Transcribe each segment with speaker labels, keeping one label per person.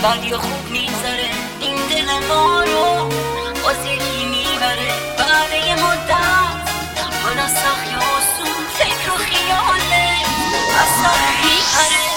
Speaker 1: بد یا خوب میگذره این دل ما رو باز یکی میبره بعد یه مدت حالا سخت یا آسون فکر و خیاله از سر میپره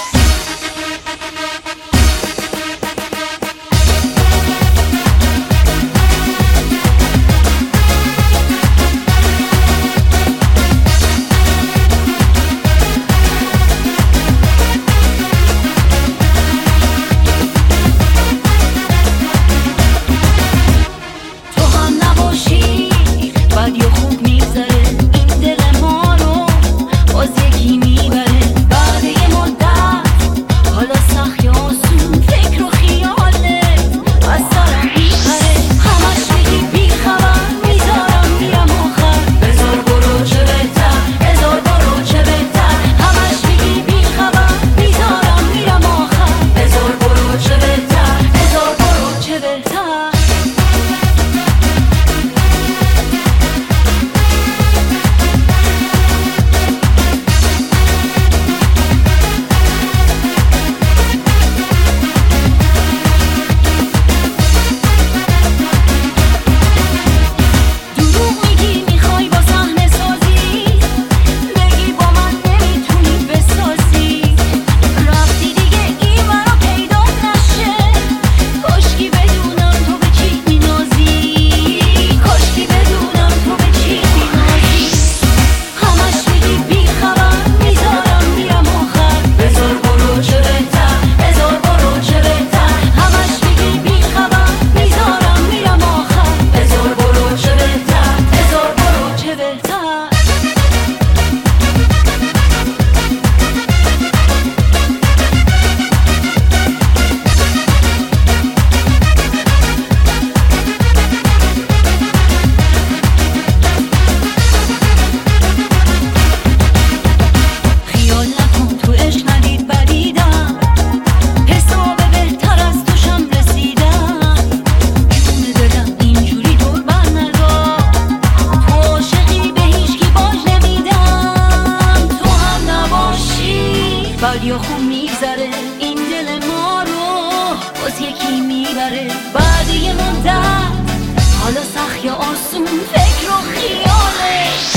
Speaker 1: بد یا خوب میگذره این دل ما رو باز یکی میبره بعد یه مدت حالا سخت یا آسون فکر و خیاله